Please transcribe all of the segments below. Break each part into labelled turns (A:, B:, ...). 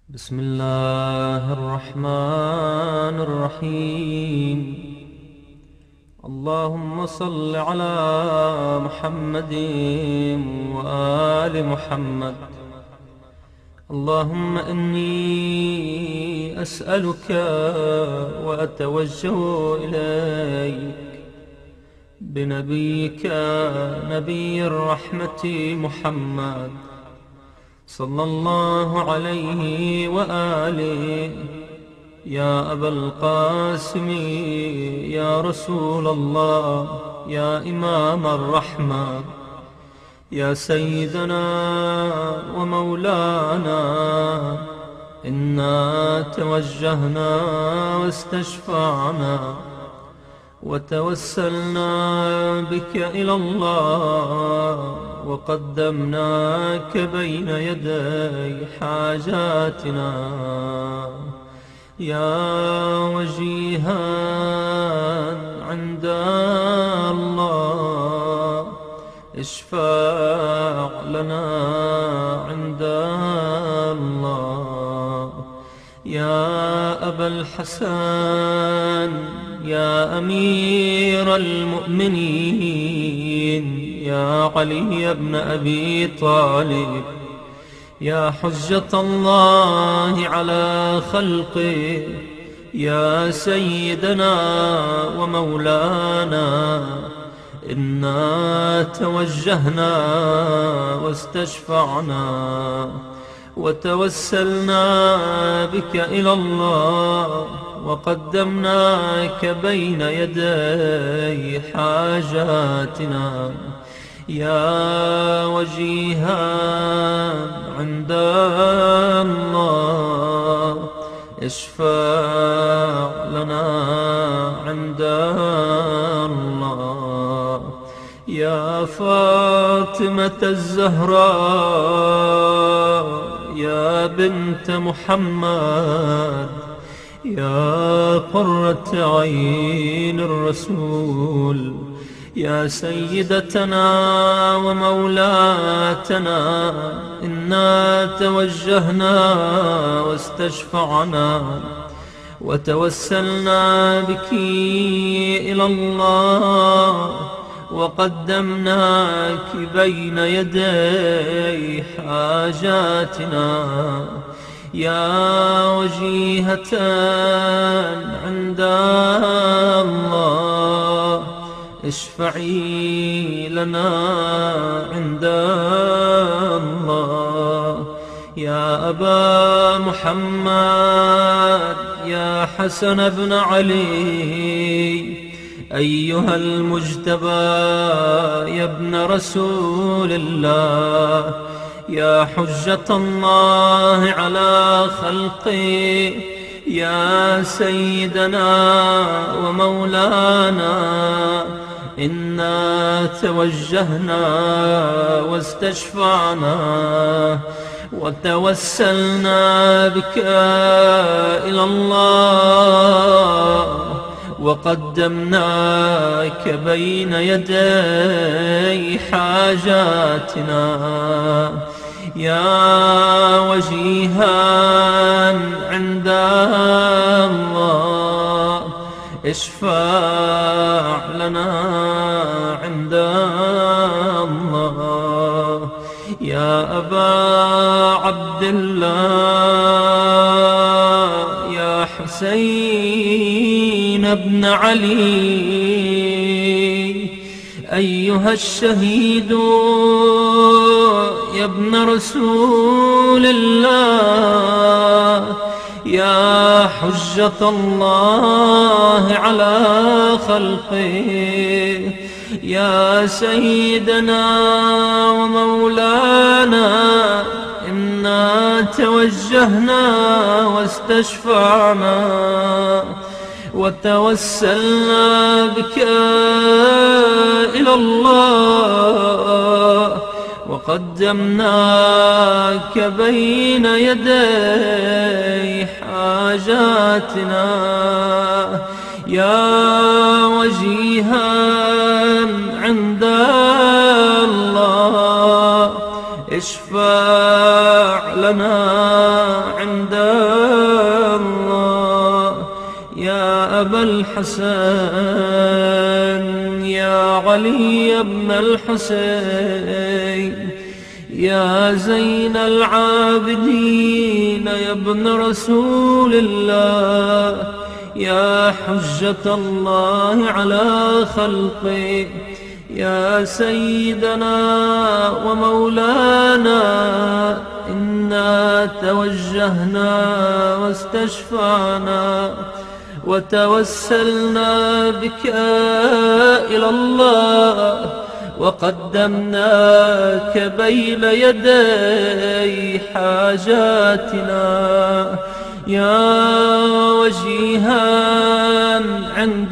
A: بسم الله الرحمن الرحيم. اللهم صل على محمد وآل محمد. اللهم إني أسألك وأتوجه إليك بنبيك نبي الرحمة محمد صلى الله عليه وآله. يا أبا القاسم يا رسول الله يا إمام الرحمة يا سيدنا ومولانا، إنا توجهنا واستشفعنا وتوسلنا بك إلى الله وقدمناك بين يدي حاجاتنا. يا وجيها عند الله اشفع لنا عند الله. يا أبا الحسن يا أمير المؤمنين يا علي بن أبي طالب، يا حجة الله على خلقه، يا سيدنا ومولانا، إنا توجهنا واستشفعنا وتوسلنا بك إلى الله وقدمناك بين يدي حاجاتنا. يا وجيها عند الله اشفع لنا عند الله. يا فاطمة الزهراء يا بنت محمد، يا قرة عين الرسول، يا سيدتنا ومولاتنا، إنا توجهنا واستشفعنا وتوسلنا بك إلى الله وقدمناك بين يدي حاجاتنا. يا وجيهة عند الله اشفعي لنا عند الله. يا أبا محمد يا حسن بن علي أيها المجتبى يا ابن رسول الله، يا حجة الله على خلقه، يا سيدنا ومولانا، إنا توجهنا واستشفعنا وتوسلنا بك إلى الله وقدمناك بين يدي حاجاتنا. يا وجيها عند الله اشفع لنا عند الله. يا أبا عبد الله يا حسين بن علي أيها الشهيد يا ابن رسول الله، يا حجة الله على خلقه، يا سيدنا ومولانا، إنا توجهنا واستشفعنا وتوسلنا بك إلى الله وقدمناك بين يدي حاجاتنا. يا وجيها عند الله اشفع لنا عند الله. يا أبا الحسن يا علي بن الحسين يا زين العابدين يا ابن رسول الله، يا حجة الله على خلقه، يا سيدنا ومولانا، إنا توجهنا واستشفعنا وتوسلنا بك إلى الله، وقدمناك بين يدي حاجاتنا. يا وجيها عند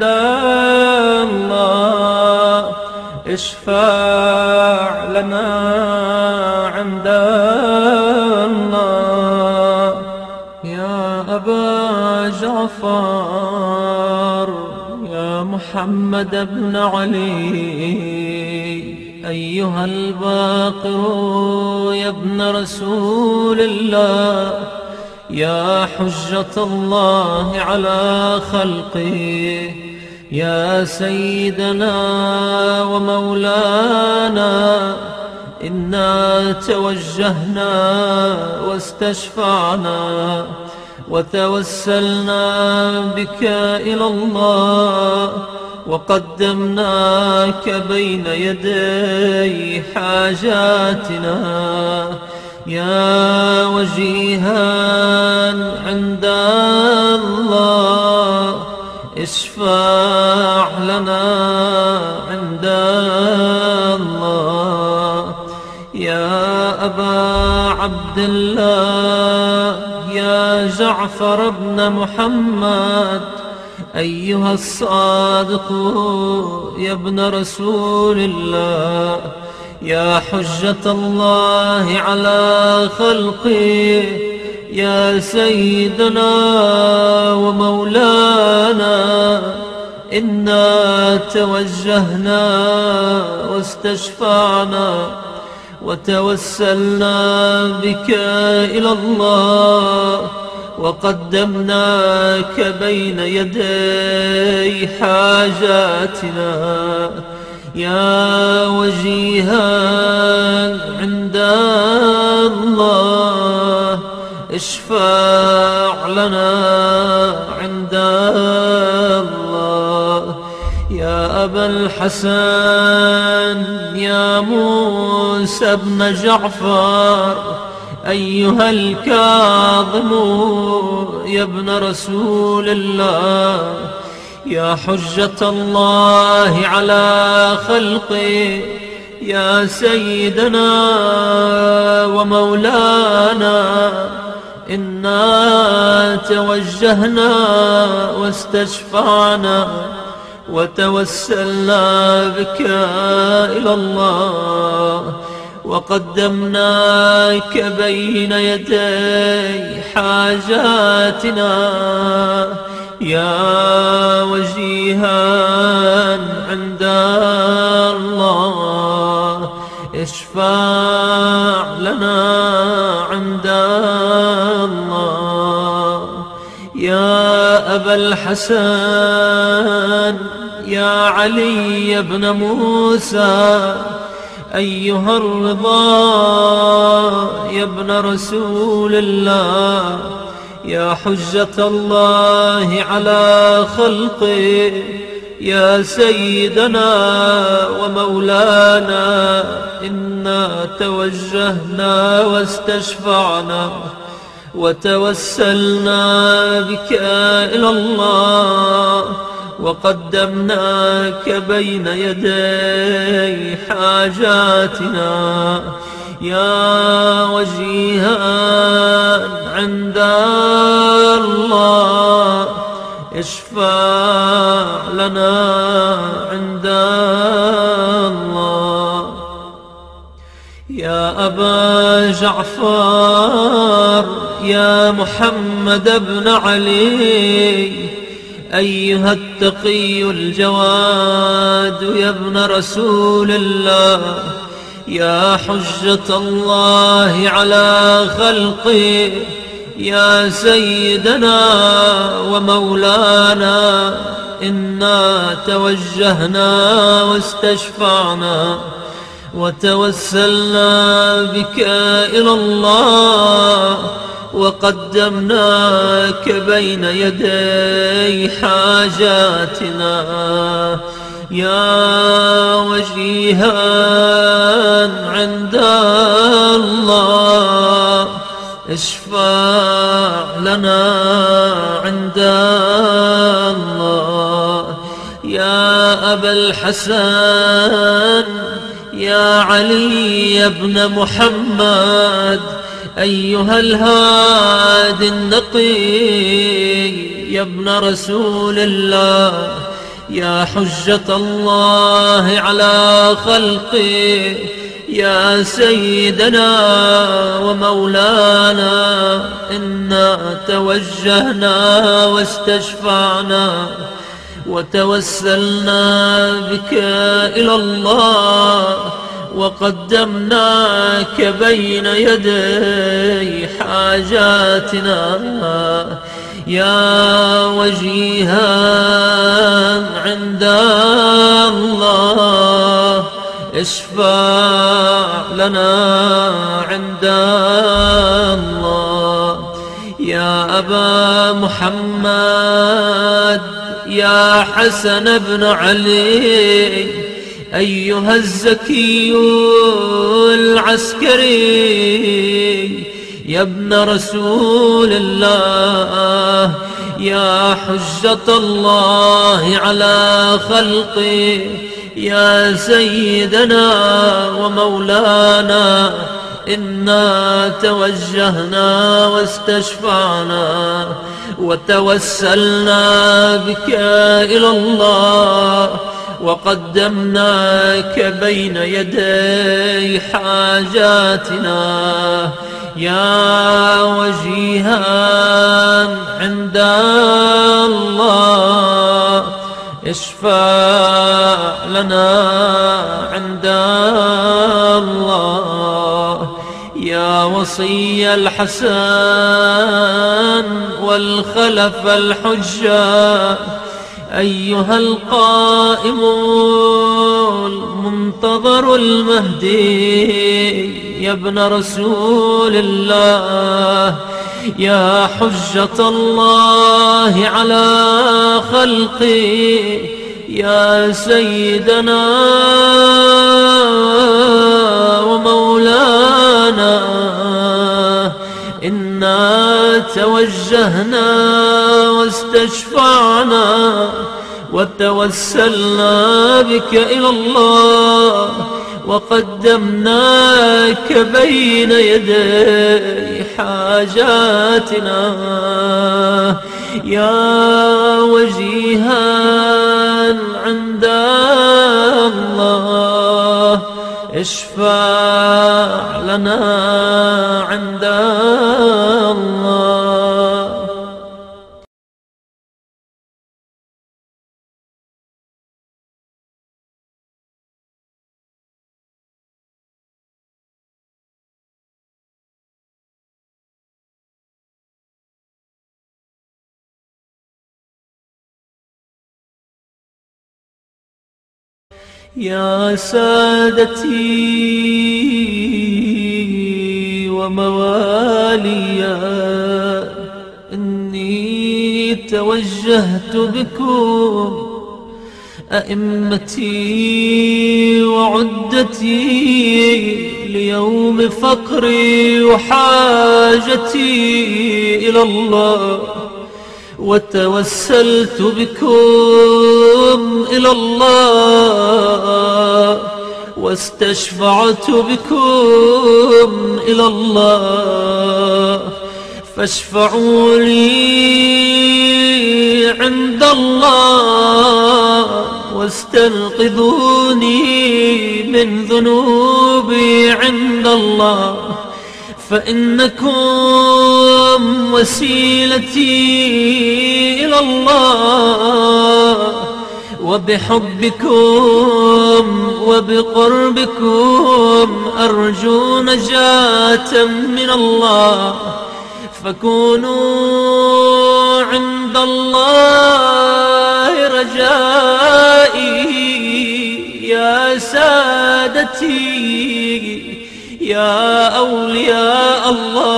A: الله اشفع لنا عند الله. يا أبا جعفر يا محمد بن علي أيها الباقر يا ابن رسول الله، يا حجة الله على خلقه، يا سيدنا ومولانا، إنا توجهنا واستشفعنا وتوسلنا بك إلى الله، وقدمناك بين يدي حاجاتنا. يا وجيها عند الله اشفع لنا عند الله. يا أبا عبد الله يا جعفر بن محمد أيها الصادق يا ابن رسول الله، يا حجة الله على خلقه، يا سيدنا ومولانا، إنا توجهنا واستشفعنا وتوسلنا بك إلى الله، وقدمناك بين يدي حاجاتنا. يا وجيها عند الله اشفع لنا عند الله. يا أبا الحسن يا موسى بن جعفر أيها الكاظم يا ابن رسول الله، يا حجة الله على خلقه، يا سيدنا ومولانا، إنا توجهنا واستشفعنا وتوسلنا بك إلى الله، وقدمناك بين يدي حاجاتنا. يا وجيها عند الله اشفع لنا عند الله. يا أبا الحسن يا علي بن موسى أيها الرضا يا ابن رسول الله، يا حجة الله على خلقه، يا سيدنا ومولانا، إنا توجهنا واستشفعنا وتوسلنا بك إلى الله، وقدمناك بين يدي حاجاتنا. يا وجيها عند الله اشفع لنا عند الله. يا أبا جعفر يا محمد بن علي أيها التقي الجواد يا ابن رسول الله، يا حجة الله على خلقه، يا سيدنا ومولانا، إنا توجهنا واستشفعنا وتوسلنا بك إلى الله، وقدمناك بين يدي حاجاتنا. يا وجيها عند الله، اشفع لنا عند الله. يا أبا الحسن، يا علي بن محمد، أيها الهادي النقي، يا ابن رسول الله، يا حجة الله على خلقه، يا سيدنا ومولانا، إنا توجهنا واستشفعنا وتوسلنا بك إلى الله، وقدمناك بين يدي حاجاتنا. يا وجيها عند الله، اشفع لنا عند الله. يا أبا محمد، يا حسن بن علي، أيها الزكي العسكري، يا ابن رسول الله، يا حجة الله على خلقه، يا سيدنا ومولانا، إنا توجهنا واستشفعنا وتوسلنا بك إلى الله، وقدمناك بين يدي حاجاتنا. يا وجيها عند الله، اشفع لنا عند الله. يا وصي الحسن والخلف الحجة، أيها القائم المنتظر المهدي، يا ابن رسول الله، يا حجة الله على خلقه، يا سيدنا ومولانا، إنا توجهنا واستشفعنا وتوسلنا بك إلى الله، وقدمناك بين يدي حاجاتنا. يا وجيها عند الله، اشفع لنا عند الله. يا سادتي ومواليا، إني توجهت بكم أئمتي وعدتي ليوم فقري وحاجتي إلى الله، وتوسلت بكم إلى الله، واستشفعت بكم إلى الله، فاشفعوا لي عند الله، واستنقذوني من ذنوبي عند الله، فإنكم وسيلتي إلى الله، وبحبكم وبقربكم أرجو نجاة من الله، فكونوا عند الله رجائي يا سادتي يا أولياء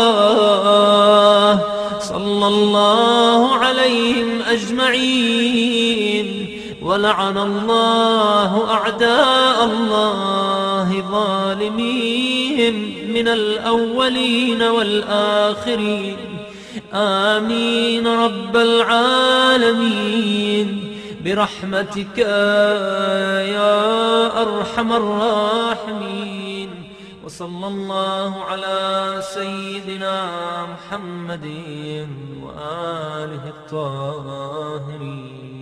A: الله. صلى الله عليهم أجمعين، ولعن الله أعداء الله ظالميهم من الأولين والآخرين. آمين رب العالمين برحمتك يا أرحم الراحمين. وصلى الله على سيدنا محمد وآله الطاهرين.